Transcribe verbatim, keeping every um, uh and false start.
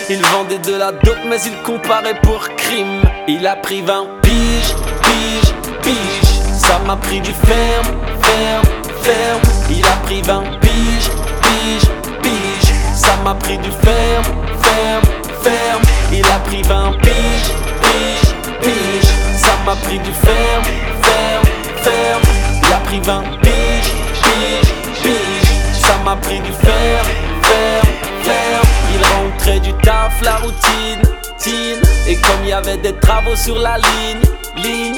Il vendait de la dope mais il comparait pour crime. Il a pris vingt piges, piges, piges. Ça m'a pris du ferme, ferme, ferme. Il a pris vingt piges, piges, piges. Ça m'a pris du ferme, ferme, ferme. Il a pris vingt piges, piges, piges. Ça m'a pris du ferme, ferme, ferme. Il a pris vingt piges, piges, piges. Ça m'a pris du ferme, ferme, ferme. Il rentrait du taf, la routine, tine. Et comme il y avait des travaux sur la ligne, ligne,